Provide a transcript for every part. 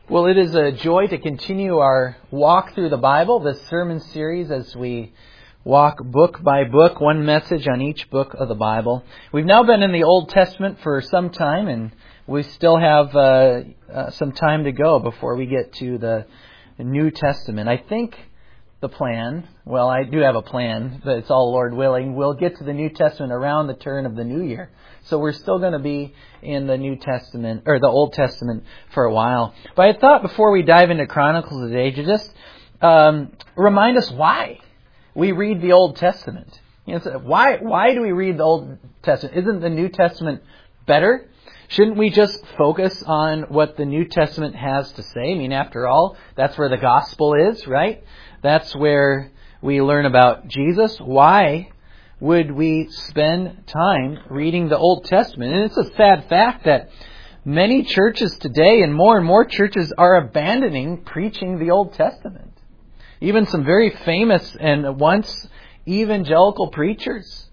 Well, it is a joy to continue our walk through the Bible, this sermon series, as we walk book by book, one message on each book of the Bible. We've now been in the Old Testament for some time, and we still have some time to go before we get to the New Testament. I think the plan, well, I do have a plan, but it's all Lord willing. We'll get to the New Testament around the turn of the new year. So we're still going to be in the New Testament, or the Old Testament, for a while. But I thought before we dive into Chronicles today, to just remind us why we read the Old Testament. You know, so why do we read the Old Testament? Isn't the New Testament better? Shouldn't we just focus on what the New Testament has to say? I mean, after all, that's where the gospel is, right? That's where we learn about Jesus. Why would we spend time reading the Old Testament? And it's a sad fact that many churches today and more churches are abandoning preaching the Old Testament. Even some very famous and once evangelical preachers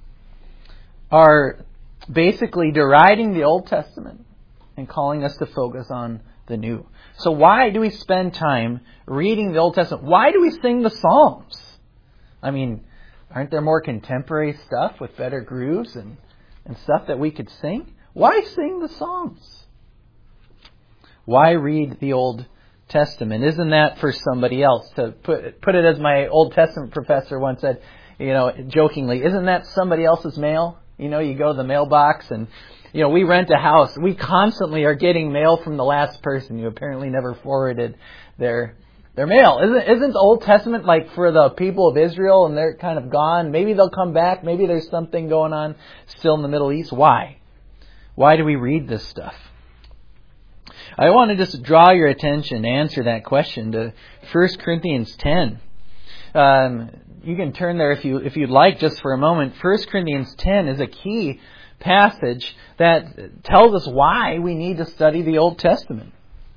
are basically deriding the Old Testament and calling us to focus on the New. So why do we spend time reading the Old Testament? Why do we sing the Psalms? I mean, aren't there more contemporary stuff with better grooves and stuff that we could sing? Why sing the Psalms? Why read the Old Testament? Isn't that for somebody else? To put it as my Old Testament professor once said, jokingly, isn't that somebody else's mail? You go to the mailbox and, we rent a house. We constantly are getting mail from the last person who apparently never forwarded their mail. Isn't the Old Testament like for the people of Israel and they're kind of gone? Maybe they'll come back. Maybe there's something going on still in the Middle East. Why? Why do we read this stuff? I want to just draw your attention to answer that question to 1 Corinthians 10. You can turn there if you'd like just for a moment. 1 Corinthians 10 is a key passage that tells us why we need to study the Old Testament.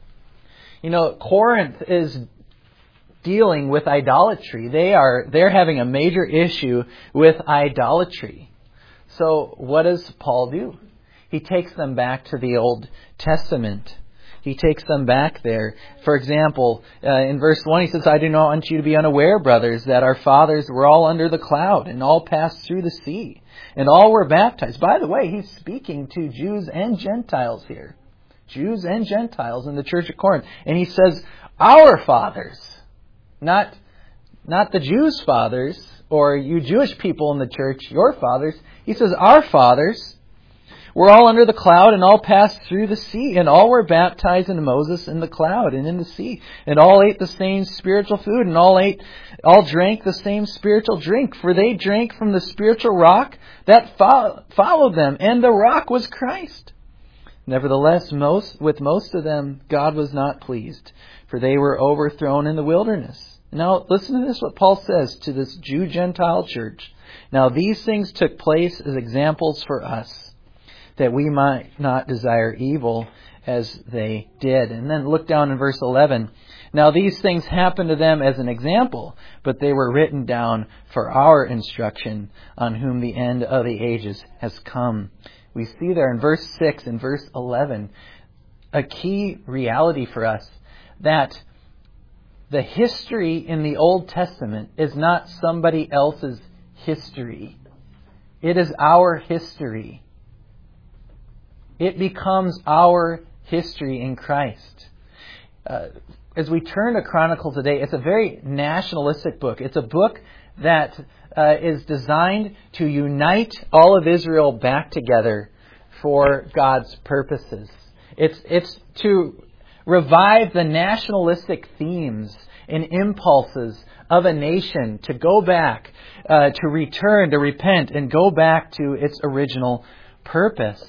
Corinth is dealing with idolatry. They're having a major issue with idolatry. So what does Paul do? He takes them back to the Old Testament. He takes them back there. For example, in verse 1 he says, I do not want you to be unaware, brothers, that our fathers were all under the cloud and all passed through the sea and all were baptized. By the way, he's speaking to Jews and Gentiles here. Jews and Gentiles in the church of Corinth. And he says, our fathers, not the Jews' fathers, or you Jewish people in the church, your fathers. He says, our fathers were all under the cloud and all passed through the sea, and all were baptized into Moses in the cloud and in the sea, and all ate the same spiritual food, and all drank the same spiritual drink, for they drank from the spiritual rock that followed them, and the rock was Christ. Nevertheless, with most of them God was not pleased, for they were overthrown in the wilderness. Now, listen to this, what Paul says to this Jew-Gentile church. Now, these things took place as examples for us, that we might not desire evil as they did. And then look down in verse 11. Now these things happened to them as an example, but they were written down for our instruction, on whom the end of the ages has come. We see there in verse 6 and verse 11 a key reality for us, that the history in the Old Testament is not somebody else's history. It is our history. It becomes our history in Christ. As we turn to Chronicles today, it's a very nationalistic book. It's a book that is designed to unite all of Israel back together for God's purposes. It's to revive the nationalistic themes and impulses of a nation to go back, to return, to repent, and go back to its original purpose.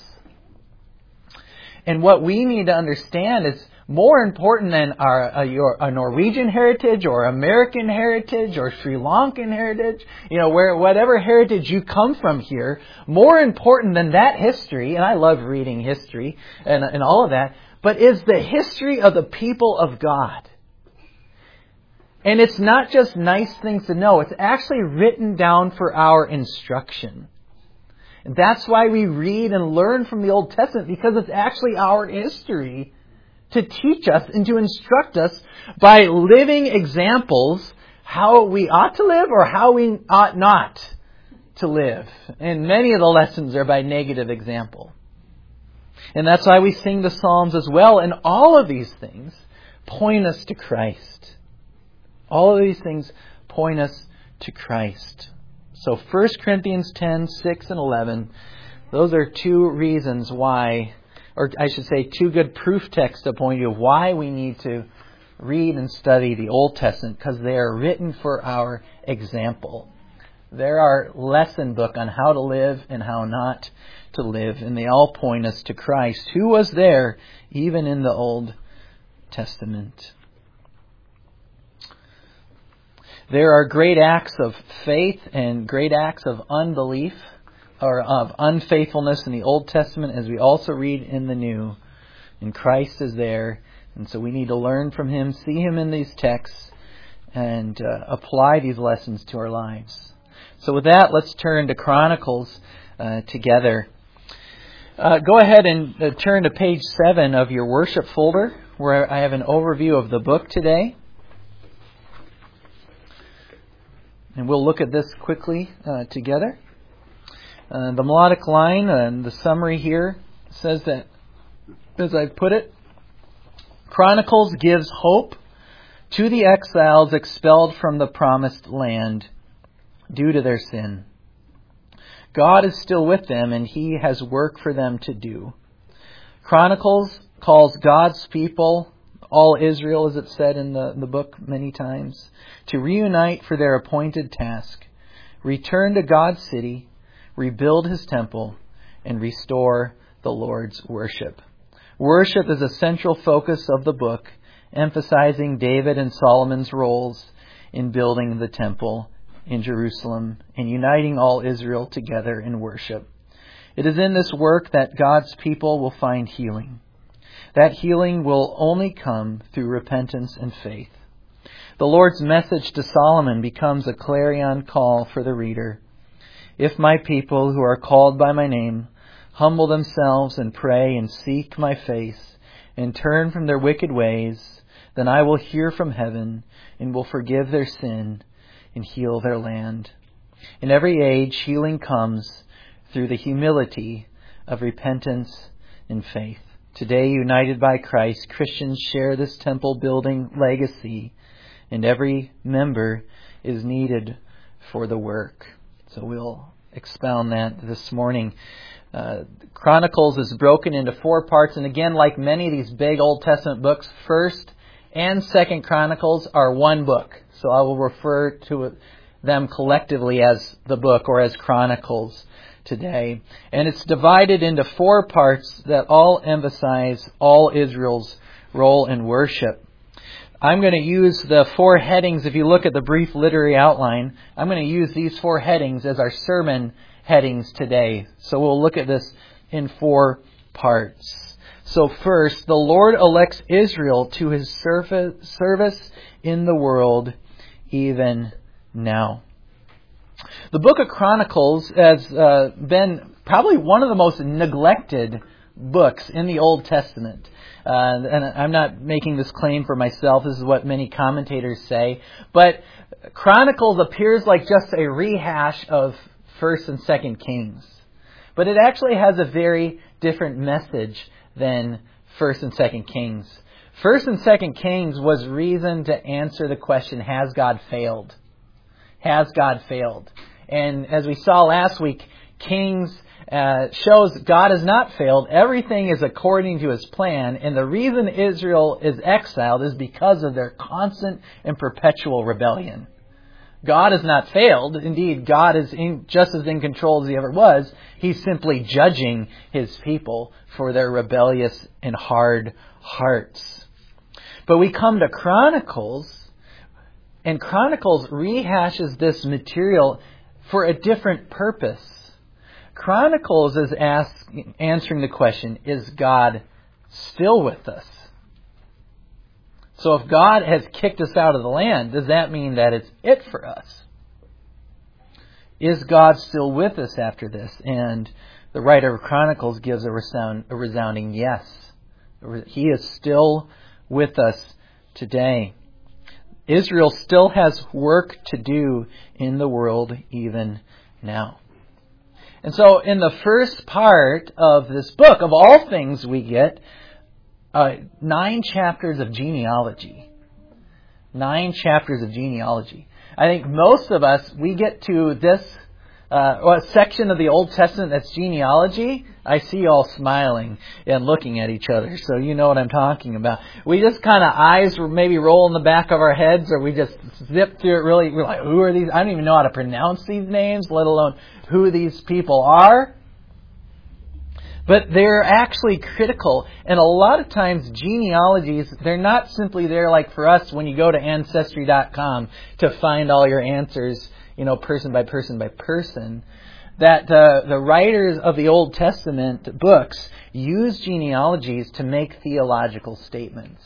And what we need to understand is more important than a Norwegian heritage or American heritage or Sri Lankan heritage, whatever heritage you come from here, more important than that history, and I love reading history and all of that, but is the history of the people of God. And it's not just nice things to know, it's actually written down for our instruction. And that's why we read and learn from the Old Testament, because it's actually our history to teach us and to instruct us by living examples how we ought to live or how we ought not to live. And many of the lessons are by negative example. And that's why we sing the Psalms as well. And all of these things point us to Christ. All of these things point us to Christ. So 1 Corinthians 10, 6 and 11, those are two reasons why, or I should say two good proof texts to point you of why we need to read and study the Old Testament, because they are written for our example. They're our lesson book on how to live and how not to live, and they all point us to Christ, who was there even in the Old Testament. There are great acts of faith and great acts of unbelief or of unfaithfulness in the Old Testament, as we also read in the New. And Christ is there, and so we need to learn from Him, see Him in these texts, and apply these lessons to our lives. So with that, let's turn to Chronicles together. Go ahead and turn to page 7 of your worship folder, where I have an overview of the book today. And we'll look at this quickly together. The melodic line and the summary here says that, as I put it, Chronicles gives hope to the exiles expelled from the promised land due to their sin. God is still with them, and He has work for them to do. Chronicles calls God's people, all Israel, as it said in the book many times, to reunite for their appointed task, return to God's city, rebuild His temple, and restore the Lord's worship. Worship is a central focus of the book, emphasizing David and Solomon's roles in building the temple in Jerusalem and uniting all Israel together in worship. It is in this work that God's people will find healing. That healing will only come through repentance and faith. The Lord's message to Solomon becomes a clarion call for the reader. If my people who are called by my name humble themselves and pray and seek my face and turn from their wicked ways, then I will hear from heaven and will forgive their sin and heal their land. In every age, healing comes through the humility of repentance and faith. Today, united by Christ, Christians share this temple building legacy, and every member is needed for the work. So we'll expound that this morning. Chronicles is broken into 4 parts, and again, like many of these big Old Testament books, 1st and 2nd Chronicles are one book. So I will refer to them collectively as the book or as Chronicles today. And it's divided into 4 parts that all emphasize all Israel's role in worship. I'm going to use the 4 headings. If you look at the brief literary outline, I'm going to use these 4 headings as our sermon headings today. So we'll look at this in 4 parts. So first, the Lord elects Israel to His service in the world even now. The book of Chronicles has been probably one of the most neglected books in the Old Testament. And I'm not making this claim for myself. This is what many commentators say. But Chronicles appears like just a rehash of 1st and 2nd Kings. But it actually has a very different message than 1st and 2nd Kings. 1st and 2nd Kings was reason to answer the question, has God failed? Has God failed? And as we saw last week, Kings shows God has not failed. Everything is according to His plan. And the reason Israel is exiled is because of their constant and perpetual rebellion. God has not failed. Indeed, God is just as in control as He ever was. He's simply judging His people for their rebellious and hard hearts. But we come to Chronicles, and Chronicles rehashes this material for a different purpose. Chronicles is answering the question, is God still with us? So if God has kicked us out of the land, does that mean that it's it for us? Is God still with us after this? And the writer of Chronicles gives a resounding yes. He is still with us today. Israel still has work to do in the world even now. And so in the first part of this book, of all things we get 9 chapters of genealogy. 9 chapters of genealogy. I think most of us, we get to this section of the Old Testament that's genealogy. I see you all smiling and looking at each other, so you know what I'm talking about. We just kind of eyes maybe roll in the back of our heads, or we just zip through it really. We're like, who are these? I don't even know how to pronounce these names, let alone who these people are. But they're actually critical. And a lot of times genealogies, they're not simply there like for us when you go to Ancestry.com to find all your answers, person by person by person. That the writers of the Old Testament books use genealogies to make theological statements.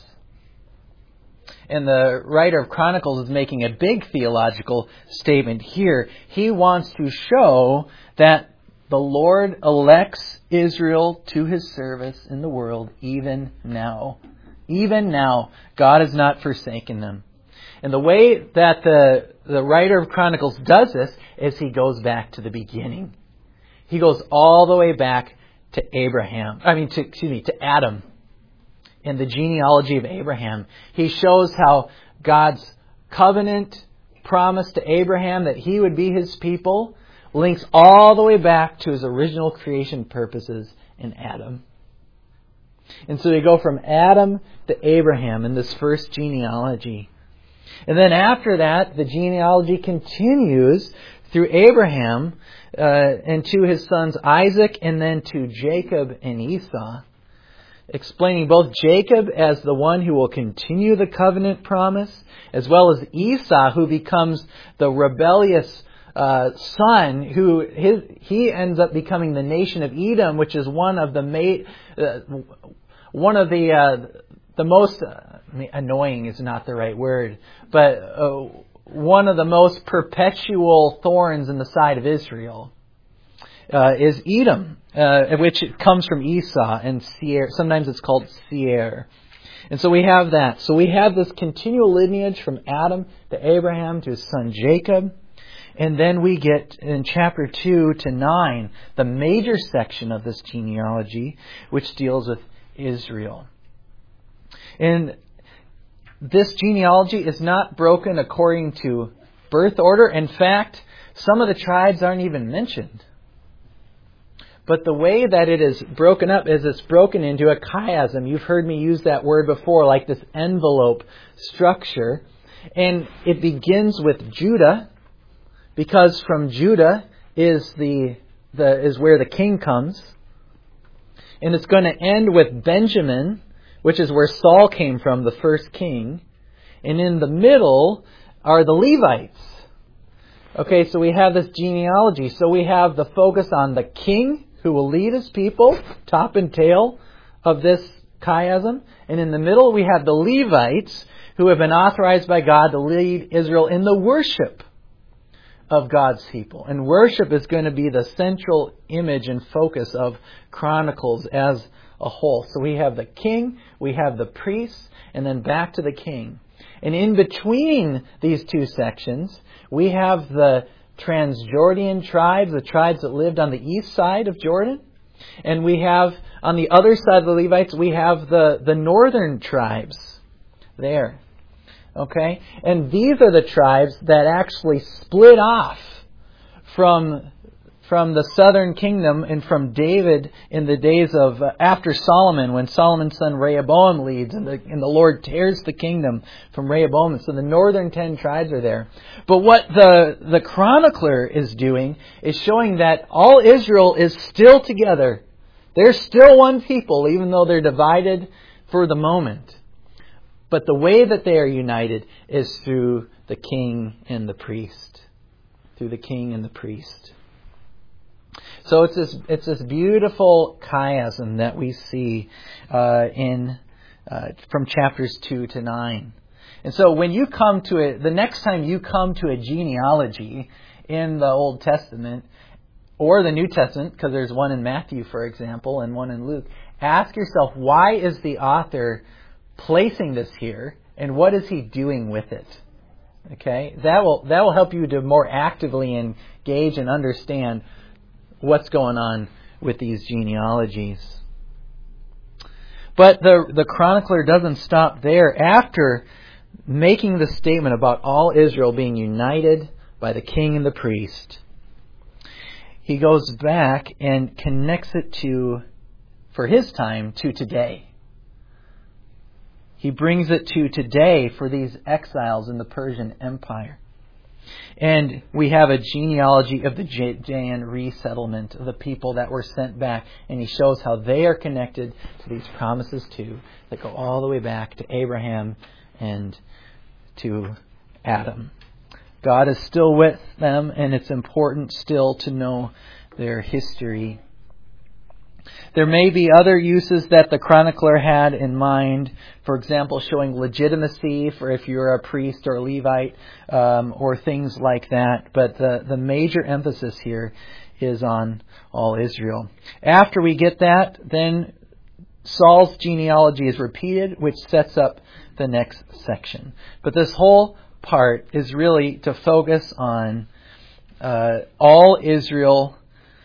And the writer of Chronicles is making a big theological statement here. He wants to show that the Lord elects Israel to His service in the world even now. Even now, God has not forsaken them. And the way that the writer of Chronicles does this is he goes back to the beginning. He goes all the way back to to Adam. In the genealogy of Abraham, he shows how God's covenant promise to Abraham that he would be his people links all the way back to his original creation purposes in Adam. And so you go from Adam to Abraham in this first genealogy. And then after that, the genealogy continues through Abraham and to his sons Isaac and then to Jacob and Esau, explaining both Jacob as the one who will continue the covenant promise, as well as Esau, who becomes the rebellious son, who he ends up becoming the nation of Edom, which is one of the most annoying is not the right word, but one of the most perpetual thorns in the side of Israel is Edom, which comes from Esau and Seir. Sometimes it's called Seir. And so we have that. So we have this continual lineage from Adam to Abraham to his son Jacob. And then we get in chapter 2 to 9, the major section of this genealogy, which deals with Israel. And this genealogy is not broken according to birth order. In fact, some of the tribes aren't even mentioned. But the way that it is broken up is it's broken into a chiasm. You've heard me use that word before, like this envelope structure. And it begins with Judah, because from Judah is where the king comes. And it's going to end with Benjamin, which is where Saul came from, the first king. And in the middle are the Levites. Okay, so we have this genealogy. So we have the focus on the king who will lead his people, top and tail of this chiasm. And in the middle we have the Levites who have been authorized by God to lead Israel in the worship of God's people. And worship is going to be the central image and focus of Chronicles as a whole. So we have the king, we have the priests, and then back to the king. And in between these two sections, we have the Transjordan tribes, the tribes that lived on the east side of Jordan. And we have, on the other side of the Levites, we have the northern tribes there. Okay? And these are the tribes that actually split off from the southern kingdom and from David in the days of after Solomon, when Solomon's son Rehoboam leads and the Lord tears the kingdom from Rehoboam. So the northern 10 tribes are there. But what the chronicler is doing is showing that all Israel is still together. They're still one people, even though they're divided for the moment. But the way that they are united is through the king and the priest. Through the king and the priest. So it's this beautiful chiasm that we see from chapters 2 to 9. And so when you come to it, the next time you come to a genealogy in the Old Testament or the New Testament, because there's one in Matthew, for example, and one in Luke, ask yourself, why is the author placing this here, and what is he doing with it? Okay, that will help you to more actively engage and understand what's going on with these genealogies. But the chronicler doesn't stop there. After making the statement about all Israel being united by the king and the priest, he goes back and connects it to, for his time, to today. He brings it to today for these exiles in the Persian Empire. And we have a genealogy of the Judean resettlement, of the people that were sent back. And he shows how they are connected to these promises too, that go all the way back to Abraham and to Adam. God is still with them, and it's important still to know their history. There may be other uses that the chronicler had in mind. For example, showing legitimacy for if you're a priest or a Levite, or things like that. But the major emphasis here is on all Israel. After we get that, then Saul's genealogy is repeated, which sets up the next section. But this whole part is really to focus on all Israel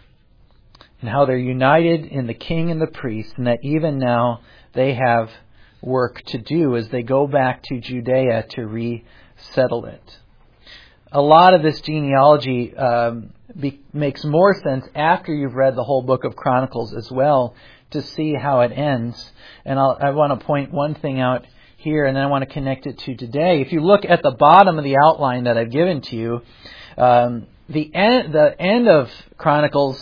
and how they're united in the king and the priest, and that even now they have work to do as they go back to Judea to resettle it. A lot of this genealogy makes more sense after you've read the whole book of Chronicles as well, to see how it ends. And I want to point one thing out here, and then I want to connect it to today. If you look at the bottom of the outline that I've given to you, the end of Chronicles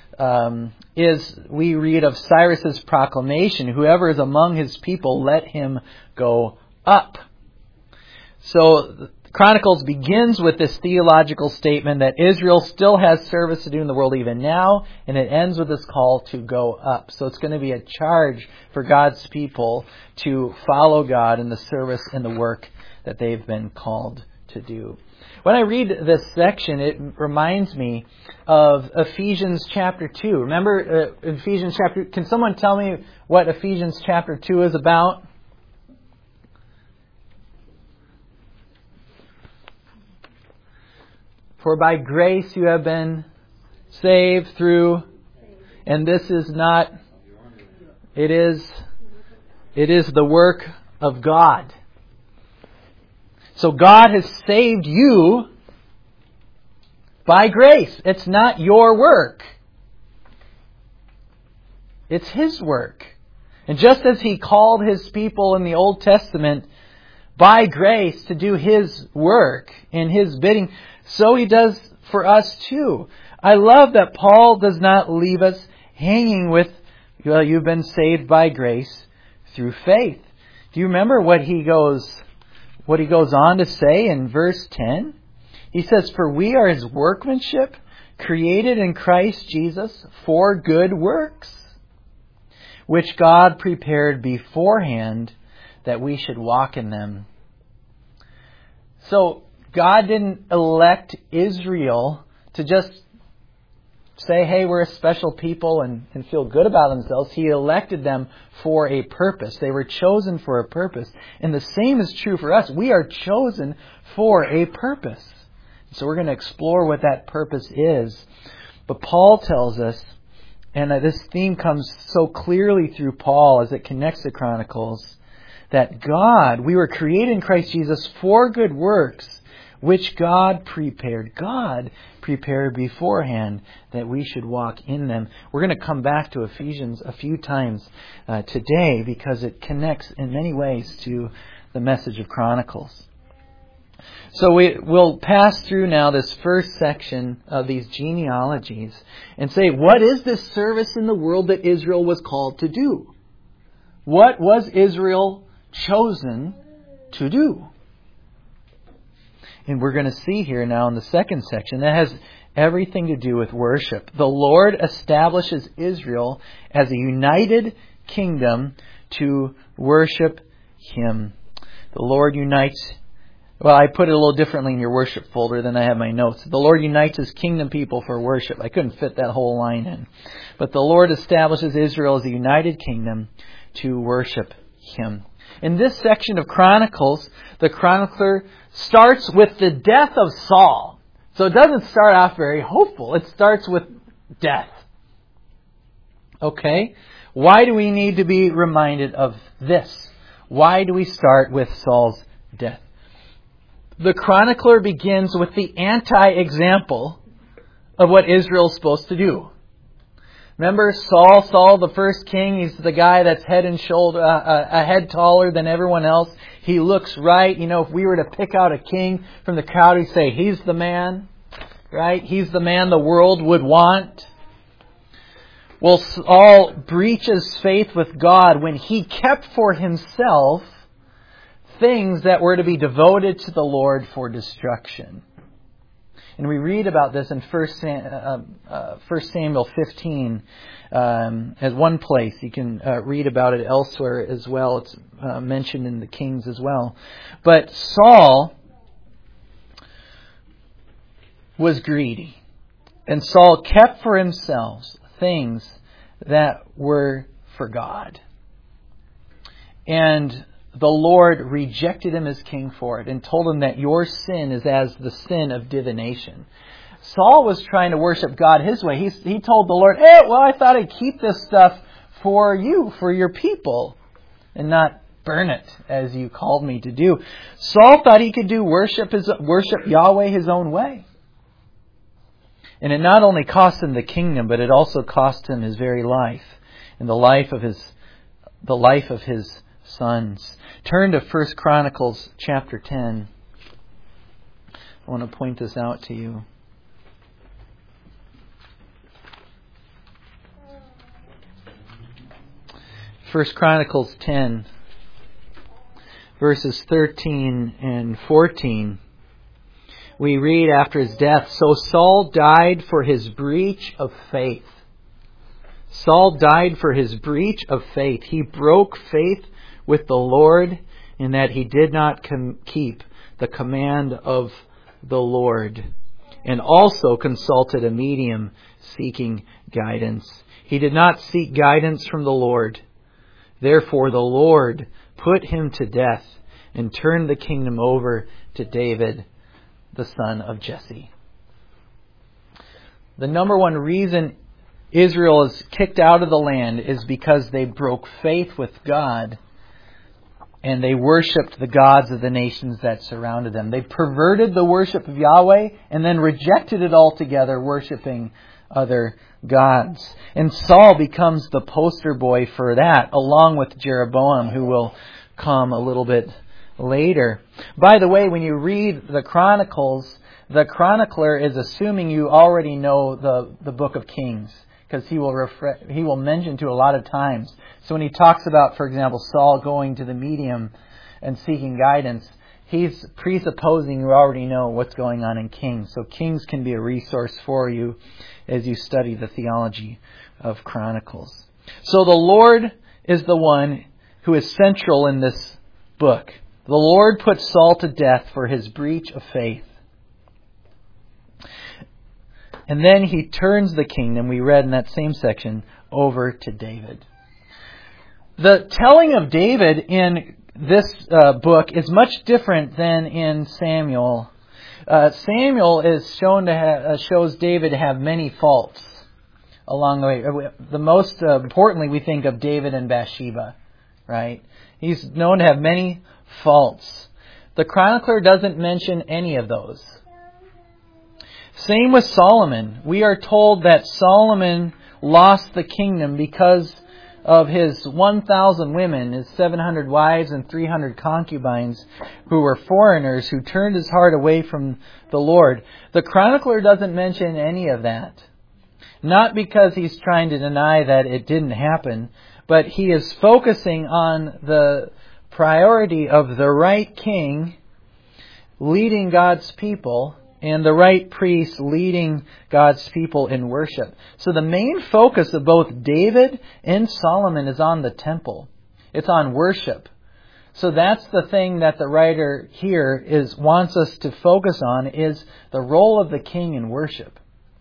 is, we read of Cyrus's proclamation, whoever is among his people, let him go up. So Chronicles begins with this theological statement that Israel still has service to do in the world even now, and it ends with this call to go up. So it's going to be a charge for God's people to follow God in the service and the work that they've been called to do. When I read this section, it reminds me of Ephesians chapter 2. Remember Ephesians chapter... Can someone tell me what Ephesians chapter 2 is about? For by grace you have been saved through... And this is not... It is the work of God. So God has saved you by grace. It's not your work. It's His work. And just as He called His people in the Old Testament by grace to do His work in His bidding, so He does for us too. I love that Paul does not leave us hanging with, well, you've been saved by grace through faith. Do you remember what he goes on to say in verse 10? He says, for we are His workmanship, created in Christ Jesus for good works, which God prepared beforehand that we should walk in them. So God didn't elect Israel to just say, hey, we're a special people and feel good about themselves. He elected them for a purpose. They were chosen for a purpose. And the same is true for us. We are chosen for a purpose. So we're going to explore what that purpose is. But Paul tells us, and this theme comes so clearly through Paul as it connects to Chronicles, that we were created in Christ Jesus for good works, which God prepared beforehand that we should walk in them. We're going to come back to Ephesians a few times today because it connects in many ways to the message of Chronicles. So we'll pass through now this first section of these genealogies and say, what is this service in the world that Israel was called to do? What was Israel chosen to do? And we're going to see here now in the second section that has everything to do with worship. The Lord establishes Israel as a united kingdom to worship Him. The Lord unites Well, I put it a little differently in your worship folder than I have my notes. The Lord unites His kingdom people for worship. I couldn't fit that whole line in. But the Lord establishes Israel as a united kingdom to worship Him. In this section of Chronicles, the chronicler starts with the death of Saul. So it doesn't start off very hopeful. It starts with death. Okay? Why do we need to be reminded of this? Why do we start with Saul's death? The chronicler begins with the anti-example of what Israel's supposed to do. Remember Saul, the first king, he's the guy that's head and shoulder, a head taller than everyone else. He looks right. You know, if we were to pick out a king from the crowd, we'd say, he's the man, right? He's the man the world would want. Well, Saul breaches faith with God when he kept for himself things that were to be devoted to the Lord for destruction. And we read about this in 1 Samuel 15 as one place. You can read about it elsewhere as well. It's mentioned in the Kings as well. But Saul was greedy. And Saul kept for himself things that were for God. And the Lord rejected him as king for it and told him that your sin is as the sin of divination. Saul was trying to worship God his way. He told the Lord, hey, well, I thought I'd keep this stuff for you, for your people, and not burn it as you called me to do. Saul thought he could do worship Yahweh his own way. And it not only cost him the kingdom, but it also cost him his very life and the life of his sons. Turn to 1 Chronicles chapter 10. I want to point this out to you. 1 Chronicles 10, verses 13 and 14. We read after his death, so Saul died for his breach of faith. Saul died for his breach of faith. He broke faith with the Lord in that he did not keep the command of the Lord, and also consulted a medium seeking guidance. He did not seek guidance from the Lord. Therefore the Lord put him to death and turned the kingdom over to David, the son of Jesse. The number one reason Israel is kicked out of the land is because they broke faith with God and they worshipped the gods of the nations that surrounded them. They perverted the worship of Yahweh and then rejected it altogether, worshipping other gods. And Saul becomes the poster boy for that, along with Jeroboam, who will come a little bit later. By the way, when you read the Chronicles, the chronicler is assuming you already know the book of Kings, because he will mention to a lot of times. So when he talks about, for example, Saul going to the medium and seeking guidance, he's presupposing you already know what's going on in Kings. So Kings can be a resource for you as you study the theology of Chronicles. So the Lord is the one who is central in this book. The Lord put Saul to death for his breach of faith. And then he turns the kingdom, we read in that same section, over to David. The telling of David in this book is much different than in Samuel. Samuel is shows David to have many faults along the way. The most importantly, we think of David and Bathsheba, right? He's known to have many faults. The chronicler doesn't mention any of those. Same with Solomon. We are told that Solomon lost the kingdom because of his 1,000 women, his 700 wives and 300 concubines who were foreigners who turned his heart away from the Lord. The chronicler doesn't mention any of that. Not because he's trying to deny that it didn't happen, but he is focusing on the priority of the right king leading God's people and the right priest leading God's people in worship. So the main focus of both David and Solomon is on the temple. It's on worship. So that's the thing that the writer here wants us to focus on, is the role of the king in worship.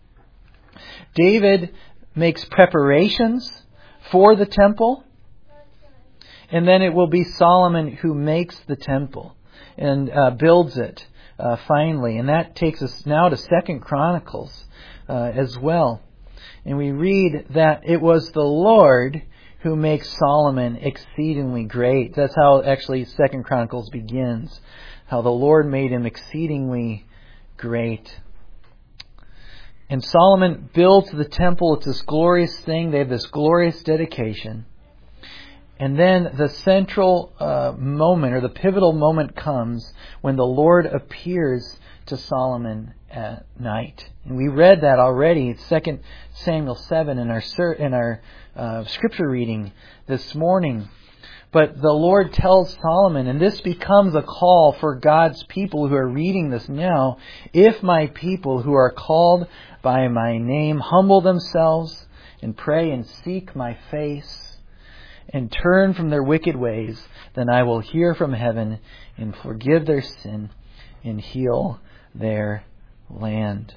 David makes preparations for the temple, and then it will be Solomon who makes the temple and builds it finally. And that takes us now to 2 Chronicles as well. And we read that it was the Lord who makes Solomon exceedingly great. That's how actually 2 Chronicles begins. How the Lord made him exceedingly great. And Solomon builds the temple. It's this glorious thing. They have this glorious dedication. And then the central moment, or the pivotal moment, comes when the Lord appears to Solomon at night. And we read that already. It's 2 Samuel 7 in our scripture reading this morning. But the Lord tells Solomon, and this becomes a call for God's people who are reading this now, if my people who are called by my name humble themselves and pray and seek my face and turn from their wicked ways, then I will hear from heaven and forgive their sin and heal their land.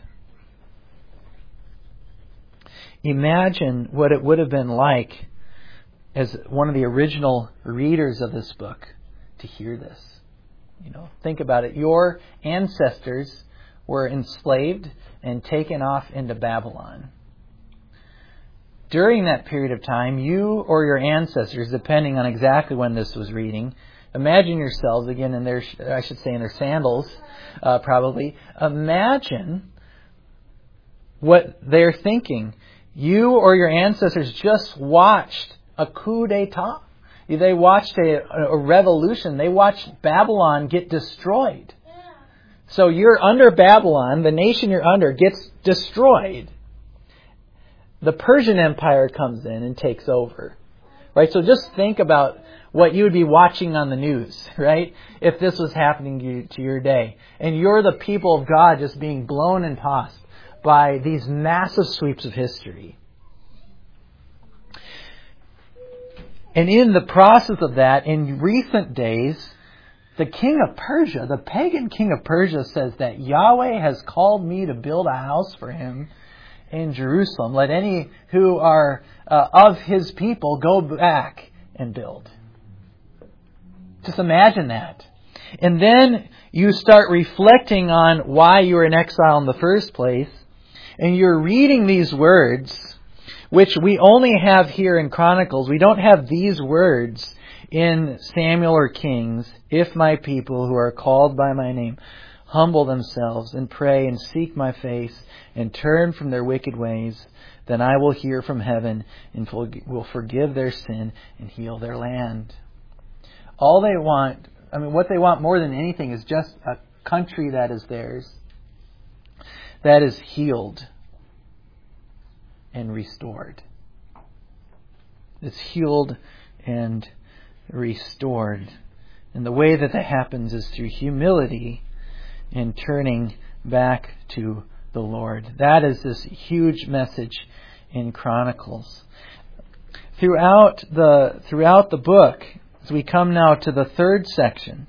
Imagine what it would have been like as one of the original readers of this book to hear this. Think about it. Your ancestors were enslaved and taken off into Babylon. During that period of time, you or your ancestors, depending on exactly when this was reading, imagine yourselves again in their sandals, probably. Imagine what they're thinking. You or your ancestors just watched a coup d'etat. They watched a revolution. They watched Babylon get destroyed. So you're under Babylon. The nation you're under gets destroyed. The Persian Empire comes in and takes over. Right? So just think about what you would be watching on the news, right? If this was happening to your day. And you're the people of God just being blown and tossed by these massive sweeps of history. And in the process of that, in recent days, the king of Persia, the pagan king of Persia, says that Yahweh has called me to build a house for him in Jerusalem. Let any who are of his people go back and build. Just imagine that. And then you start reflecting on why you were in exile in the first place. And you're reading these words, which we only have here in Chronicles. We don't have these words in Samuel or Kings. If my people who are called by my name humble themselves and pray and seek my face and turn from their wicked ways, then I will hear from heaven and will forgive their sin and heal their land. All they want, what they want more than anything is just a country that is theirs, that is healed and restored. It's healed and restored. And the way that happens is through humility and turning back to the Lord. That is this huge message in Chronicles. Throughout the book, as we come now to the third section,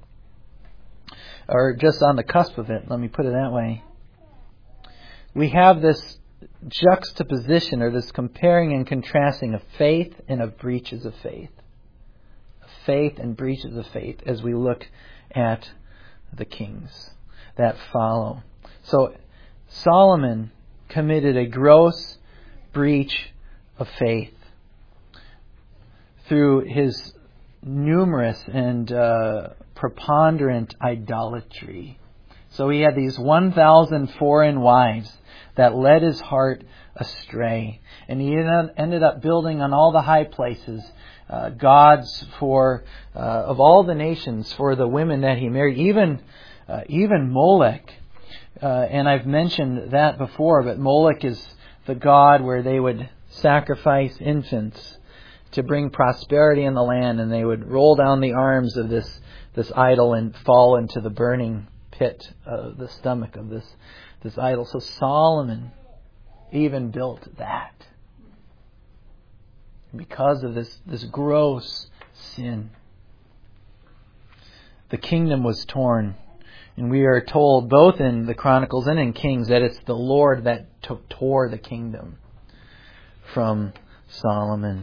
or just on the cusp of it, let me put it that way, we have this juxtaposition, or this comparing and contrasting of faith and of breaches of faith. Faith and breaches of faith as we look at the kings that follow. So Solomon committed a gross breach of faith through his numerous and preponderant idolatry. So he had these 1,000 foreign wives that led his heart astray. And he ended up building on all the high places gods of all the nations for the women that he married. Even Molech. And I've mentioned that before, but Molech is the god where they would sacrifice infants to bring prosperity in the land, and they would roll down the arms of this idol and fall into the burning pit, the stomach of this idol. So Solomon even built that because of this gross sin. the kingdom was torn. And we are told both in the Chronicles and in Kings that it's the Lord that tore the kingdom from Solomon.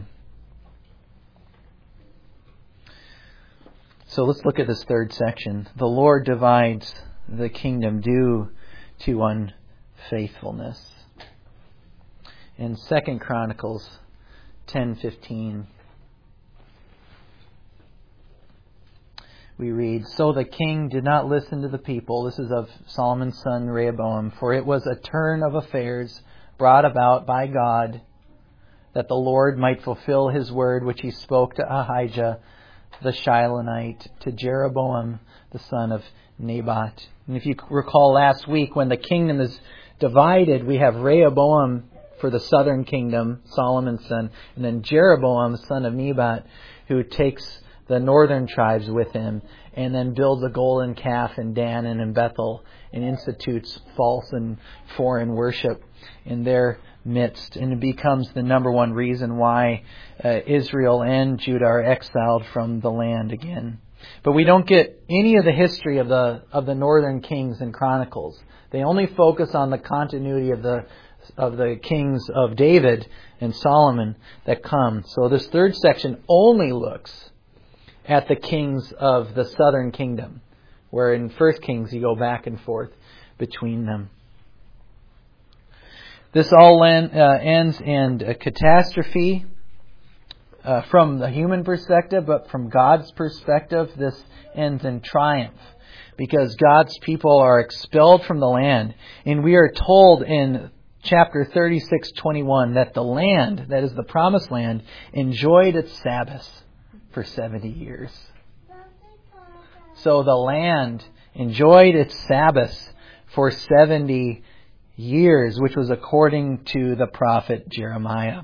So let's look at this third section. The Lord divides the kingdom due to unfaithfulness. In 2 Chronicles 10:15, we read, "So the king did not listen to the people." This is of Solomon's son Rehoboam. "For it was a turn of affairs brought about by God, that the Lord might fulfill His word which He spoke to Ahijah the Shilonite, to Jeroboam the son of Nebat." And if you recall last week, when the kingdom is divided, we have Rehoboam for the southern kingdom, Solomon's son, and then Jeroboam, son of Nebat, who takes the northern tribes with him, and then builds a golden calf in Dan and in Bethel, and institutes false and foreign worship in their midst. And it becomes the number one reason why Israel and Judah are exiled from the land again. But we don't get any of the history of the northern kings in Chronicles. They only focus on the continuity of the kings of David and Solomon that come. So this third section only looks at the kings of the southern kingdom, where in 1 Kings you go back and forth between them. This all ends in a catastrophe from the human perspective, but from God's perspective, this ends in triumph, because God's people are expelled from the land. And we are told in chapter 36:21 that the land, that is the promised land, enjoyed its Sabbaths for 70 years. So the land enjoyed its Sabbaths for 70 years, which was according to the prophet Jeremiah.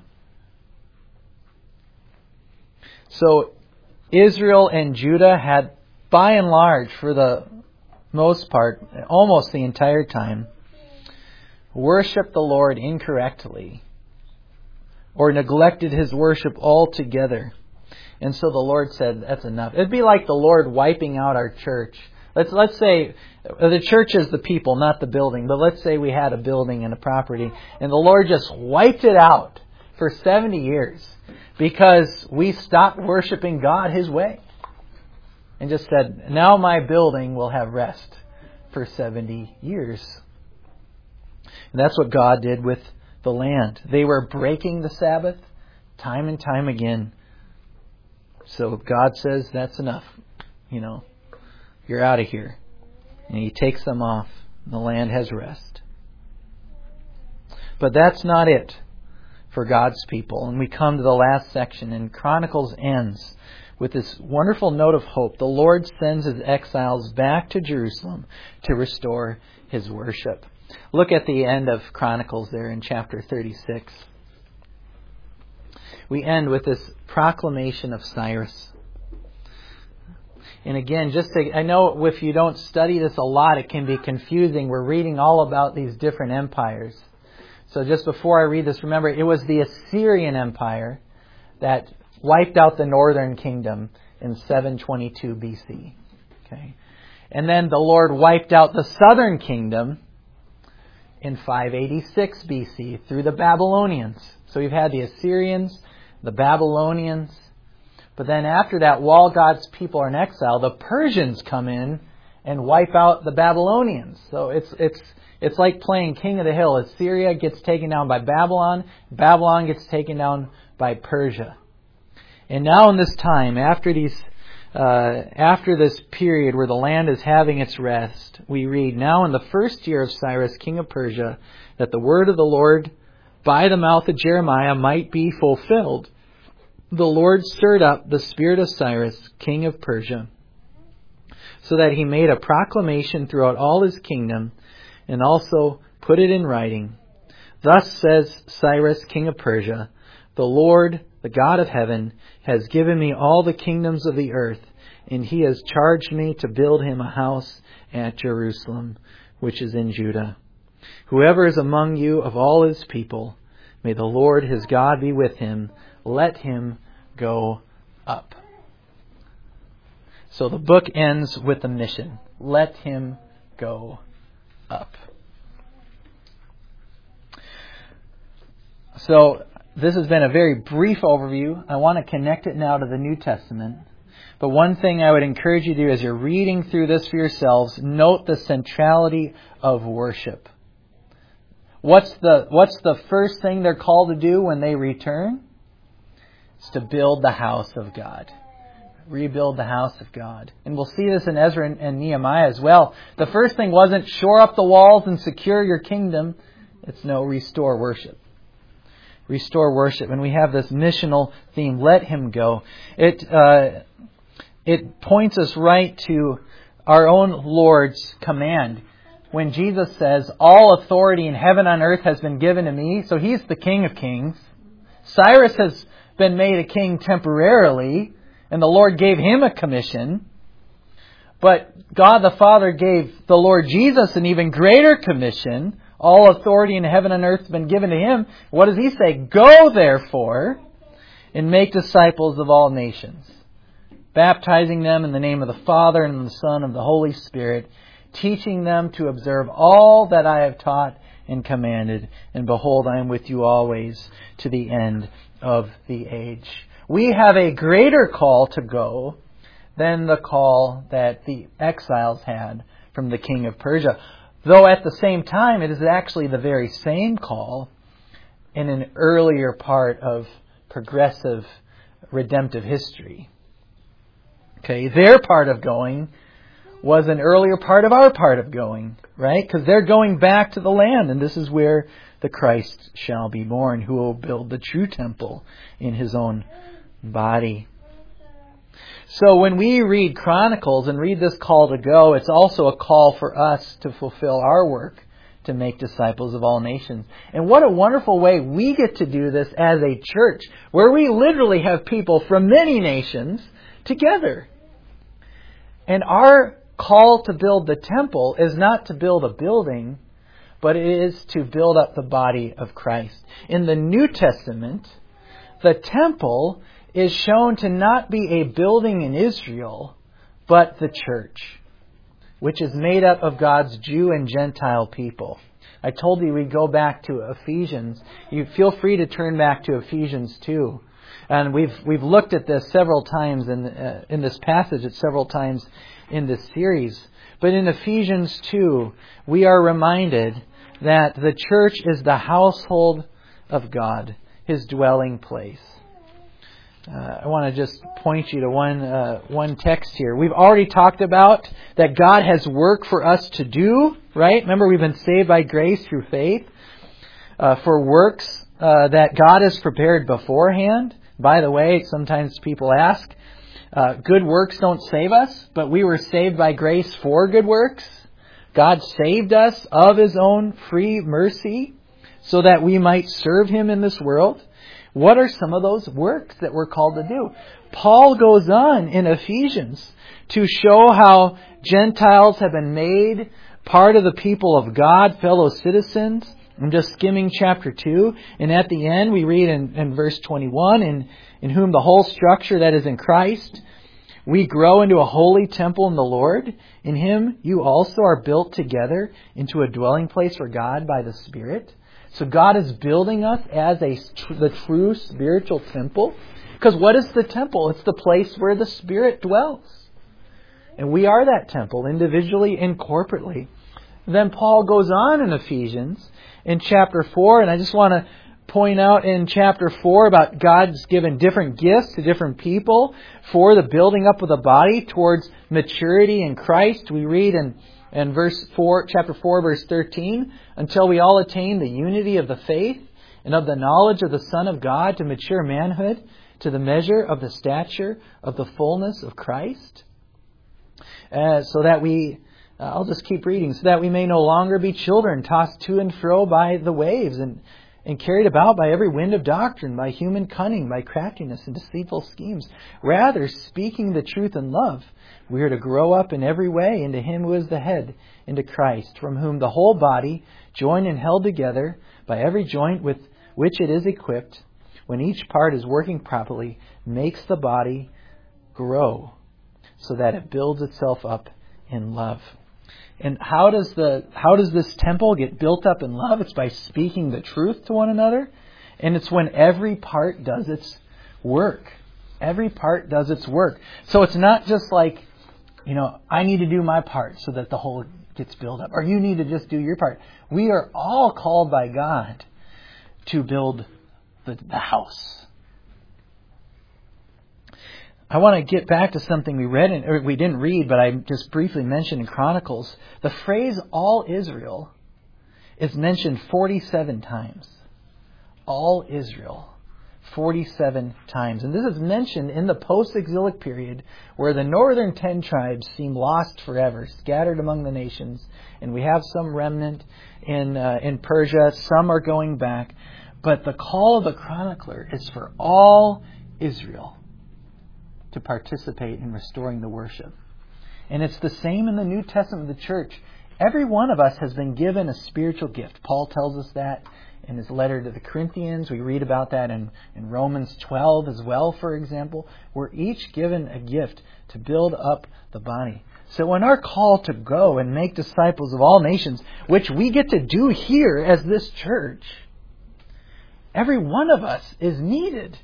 So Israel and Judah had, by and large, for the most part, almost the entire time, worshipped the Lord incorrectly or neglected His worship altogether. And so the Lord said, that's enough. It'd be like the Lord wiping out our church. Let's say the church is the people, not the building. But let's say we had a building and a property, and the Lord just wiped it out for 70 years because we stopped worshiping God His way. And just said, now my building will have rest for 70 years. And that's what God did with the land. They were breaking the Sabbath time and time again. So God says, that's enough. You're out of here. And He takes them off. The land has rest. But that's not it for God's people. And we come to the last section, and Chronicles ends with this wonderful note of hope. The Lord sends His exiles back to Jerusalem to restore His worship. Look at the end of Chronicles there in chapter 36. We end with this proclamation of Cyrus. And again, I know if you don't study this a lot, it can be confusing. We're reading all about these different empires. So just before I read this, remember, it was the Assyrian Empire that wiped out the northern kingdom in 722 BC. Okay. And then the Lord wiped out the southern kingdom in 586 BC through the Babylonians. So we've had the Assyrians, the Babylonians, but then after that, while God's people are in exile, the Persians come in and wipe out the Babylonians. So it's like playing King of the Hill. Assyria gets taken down by Babylon, Babylon gets taken down by Persia. And now in this time, after this period where the land is having its rest, we read, "Now in the first year of Cyrus, king of Persia, that the word of the Lord by the mouth of Jeremiah might be fulfilled, the Lord stirred up the spirit of Cyrus, king of Persia, so that he made a proclamation throughout all his kingdom, and also put it in writing. Thus says Cyrus, king of Persia, the Lord, the God of heaven, has given me all the kingdoms of the earth, and He has charged me to build Him a house at Jerusalem, which is in Judah. Whoever is among you of all His people, may the Lord his God be with him. Let him go up." So the book ends with the mission. Let him go up. So this has been a very brief overview. I want to connect it now to the New Testament. But one thing I would encourage you to do as you're reading through this for yourselves, note the centrality of worship. What's the first thing they're called to do when they return? It's to build the house of God. Rebuild the house of God. And we'll see this in Ezra and Nehemiah as well. The first thing wasn't shore up the walls and secure your kingdom. It's no, restore worship. Restore worship. And we have this missional theme, let him go. It points us right to our own Lord's command. When Jesus says, all authority in heaven and earth has been given to me. So he's the King of Kings. Cyrus has been made a king temporarily, and the Lord gave him a commission. But God the Father gave the Lord Jesus an even greater commission. All authority in heaven and earth has been given to him. What does he say? Go therefore and make disciples of all nations, baptizing them in the name of the Father and of the Son and of the Holy Spirit, teaching them to observe all that I have taught and commanded. And behold, I am with you always to the end of the age. We have a greater call to go than the call that the exiles had from the king of Persia. Though at the same time, it is actually the very same call in an earlier part of progressive redemptive history. Okay, their part of going was an earlier part of our part of going, right? Because they're going back to the land, and this is where the Christ shall be born, who will build the true temple in his own body. So when we read Chronicles and read this call to go, it's also a call for us to fulfill our work to make disciples of all nations. And what a wonderful way we get to do this as a church, where we literally have people from many nations together. And our call to build the temple is not to build a building, but it is to build up the body of Christ. In the New Testament, the temple is shown to not be a building in Israel, but the church, which is made up of God's Jew and Gentile people. I told you we'd go back to Ephesians. You feel free to turn back to Ephesians 2. And we've looked at this several times in this passage, at several times in this series. But in Ephesians 2, we are reminded that the church is the household of God, his dwelling place. I want to just point you to one text here. We've already talked about that God has work for us to do, right? Remember, we've been saved by grace through faith for works that God has prepared beforehand. By the way, sometimes people ask, good works don't save us, but we were saved by grace for good works. God saved us of his own free mercy so that we might serve him in this world. What are some of those works that we're called to do? Paul goes on in Ephesians to show how Gentiles have been made part of the people of God, fellow citizens. I'm just skimming chapter 2. And at the end we read in verse 21, in whom the whole structure that is in Christ, we grow into a holy temple in the Lord. In him you also are built together into a dwelling place for God by the Spirit. So God is building us as the true spiritual temple. Because what is the temple? It's the place where the Spirit dwells. And we are that temple, individually and corporately. Then Paul goes on in Ephesians in chapter 4, and I just want to point out in chapter 4 about God's given different gifts to different people for the building up of the body towards maturity in Christ. We read in chapter 4, verse 13, until we all attain the unity of the faith and of the knowledge of the Son of God to mature manhood, to the measure of the stature of the fullness of Christ. So that we, I'll just keep reading, so that we may no longer be children tossed to and fro by the waves and carried about by every wind of doctrine, by human cunning, by craftiness and deceitful schemes. Rather, speaking the truth in love, we are to grow up in every way into him who is the head, into Christ, from whom the whole body, joined and held together by every joint with which it is equipped, when each part is working properly, makes the body grow, so that it builds itself up in love. And how does this temple get built up in love? It's by speaking the truth to one another. And it's when every part does its work. Every part does its work. So it's not just like, I need to do my part so that the whole gets built up. Or you need to just do your part. We are all called by God to build the house. I want to get back to something we didn't read, but I just briefly mentioned in Chronicles. The phrase all Israel is mentioned 47 times. All Israel. 47 times. And this is mentioned in the post-exilic period where the northern 10 tribes seem lost forever, scattered among the nations. And we have some remnant in Persia. Some are going back. But the call of the chronicler is for all Israel to participate in restoring the worship. And it's the same in the New Testament of the church. Every one of us has been given a spiritual gift. Paul tells us that in his letter to the Corinthians. We read about that in Romans 12 as well, for example. We're each given a gift to build up the body. So when our call to go and make disciples of all nations, which we get to do here as this church, every one of us is needed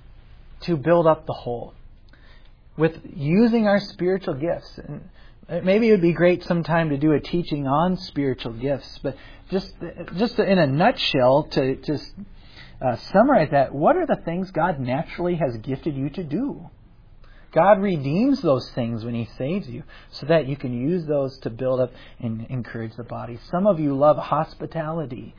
to build up the whole with using our spiritual gifts. And maybe it would be great sometime to do a teaching on spiritual gifts, but just in a nutshell, to summarize that, what are the things God naturally has gifted you to do? God redeems those things when He saves you so that you can use those to build up and encourage the body. Some of you love hospitality.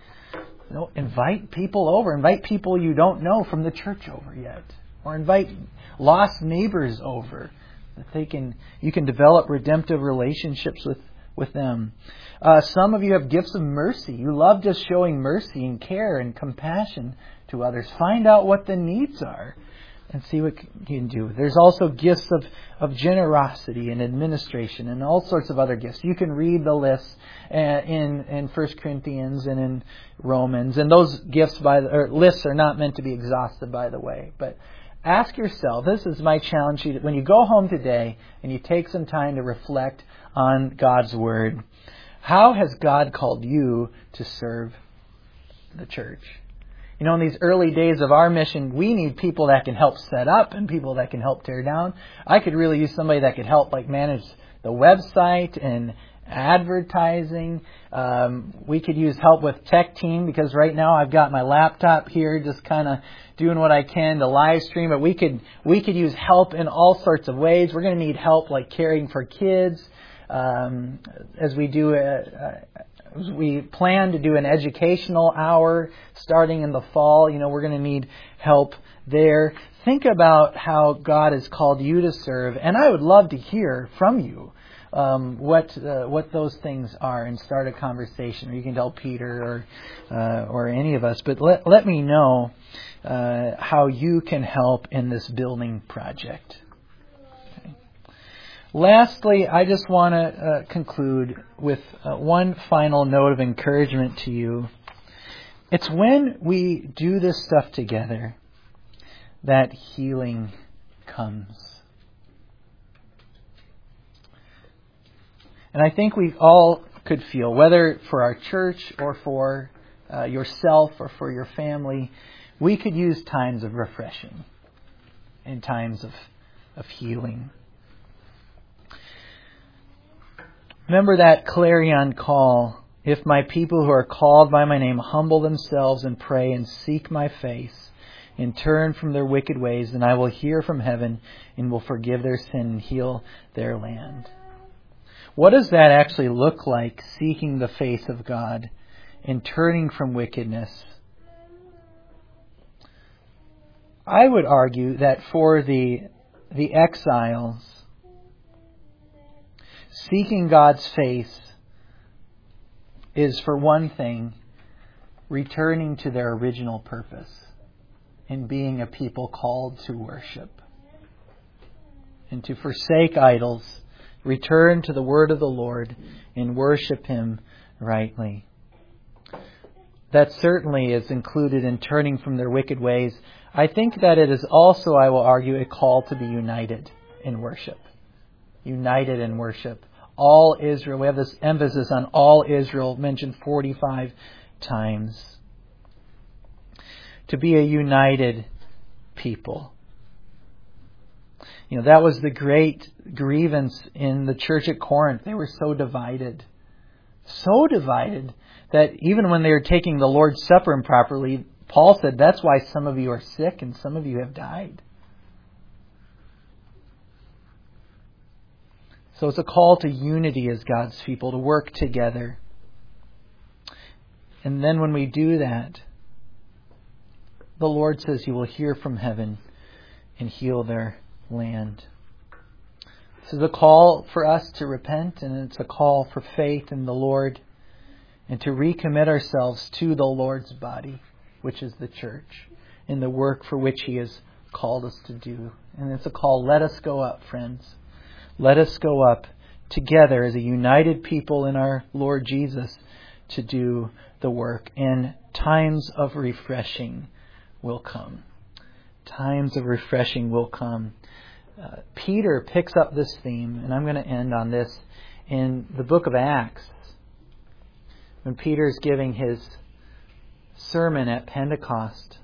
Invite people over. Invite people you don't know from the church over yet. Or invite lost neighbors over. That you can develop redemptive relationships with them. Some of you have gifts of mercy. You love just showing mercy and care and compassion to others. Find out what the needs are and see what you can do. There's also gifts of generosity and administration and all sorts of other gifts. You can read the list in 1 Corinthians and in Romans. And those gifts lists are not meant to be exhaustive, by the way. But ask yourself, this is my challenge to you, when you go home today and you take some time to reflect on God's Word, how has God called you to serve the church? In these early days of our mission, we need people that can help set up and people that can help tear down. I could really use somebody that could help manage the website and advertising. We could use help with tech team, because right now I've got my laptop here just kind of doing what I can to live stream. But we could use help in all sorts of ways. We're going to need help caring for kids as we plan to do an educational hour starting in the fall. We're going to need help there. Think about how God has called you to serve, and I would love to hear from you what those things are, and start a conversation. Or you can tell Peter or any of us. But let me know how you can help in this building project. Okay. Lastly, I just want to conclude with one final note of encouragement to you. It's when we do this stuff together that healing comes. And I think we all could feel, whether for our church or for yourself or for your family, we could use times of refreshing and times of healing. Remember that clarion call. If my people who are called by my name humble themselves and pray and seek my face and turn from their wicked ways, then I will hear from heaven and will forgive their sin and heal their land. What does that actually look like, seeking the face of God and turning from wickedness? I would argue that for the exiles, seeking God's face is, for one thing, returning to their original purpose and being a people called to worship and to forsake idols. Return to the word of the Lord and worship Him rightly. That certainly is included in turning from their wicked ways. I think that it is also, I will argue, a call to be united in worship. united in worship. All Israel. We have this emphasis on all Israel mentioned 45 times. To be a united people. That was the great grievance in the church at Corinth. They were so divided. So divided that even when they were taking the Lord's Supper improperly, Paul said, that's why some of you are sick and some of you have died. So it's a call to unity as God's people, to work together. And then when we do that, the Lord says He will hear from heaven and heal their land. This is a call for us to repent, and it's a call for faith in the Lord and to recommit ourselves to the Lord's body, which is the church, in the work for which He has called us to do. And it's a call, let us go up, friends. Let us go up together as a united people in our Lord Jesus to do the work. And times of refreshing will come. Times of refreshing will come. Peter picks up this theme, and I'm going to end on this, in the book of Acts. When Peter's giving his sermon at Pentecost.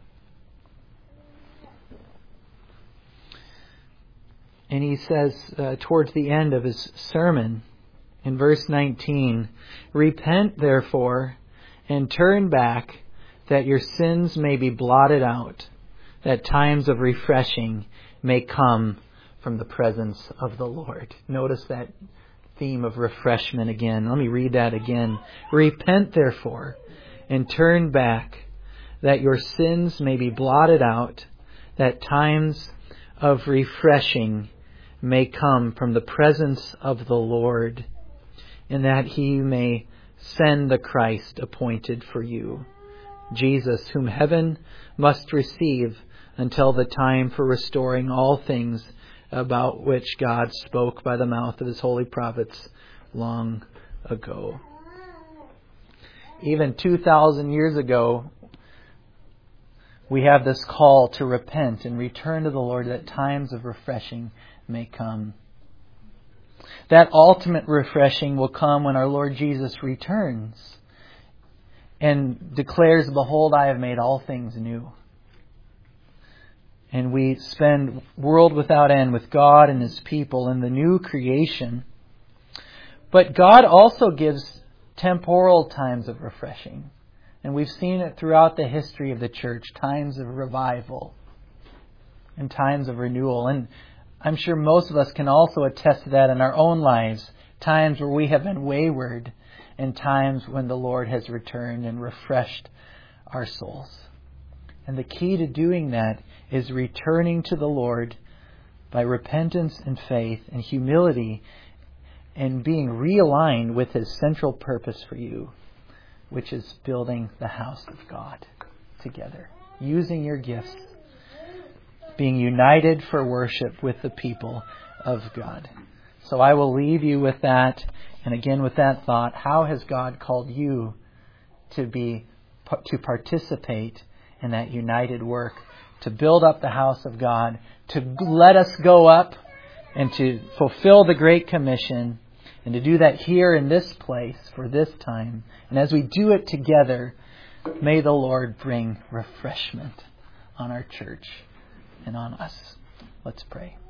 And he says towards the end of his sermon, in verse 19, "Repent therefore and turn back, that your sins may be blotted out, that times of refreshing may come from the presence of the Lord." Notice that theme of refreshment again. Let me read that again. "Repent therefore and turn back, that your sins may be blotted out, that times of refreshing may come from the presence of the Lord, and that He may send the Christ appointed for you, Jesus, whom heaven must receive until the time for restoring all things, about which God spoke by the mouth of His holy prophets long ago." Even 2,000 years ago, we have this call to repent and return to the Lord, that times of refreshing may come. That ultimate refreshing will come when our Lord Jesus returns and declares, "Behold, I have made all things new." And we spend world without end with God and His people in the new creation. But God also gives temporal times of refreshing. And we've seen it throughout the history of the church, times of revival and times of renewal. And I'm sure most of us can also attest to that in our own lives, times where we have been wayward and times when the Lord has returned and refreshed our souls. And the key to doing that is returning to the Lord by repentance and faith and humility, and being realigned with His central purpose for you, which is building the house of God together, using your gifts, being united for worship with the people of God. So I will leave you with that, and again with that thought: how has God called you to participate in that united work, to build up the house of God, to let us go up and to fulfill the Great Commission, and to do that here in this place for this time? And as we do it together, may the Lord bring refreshment on our church and on us. Let's pray.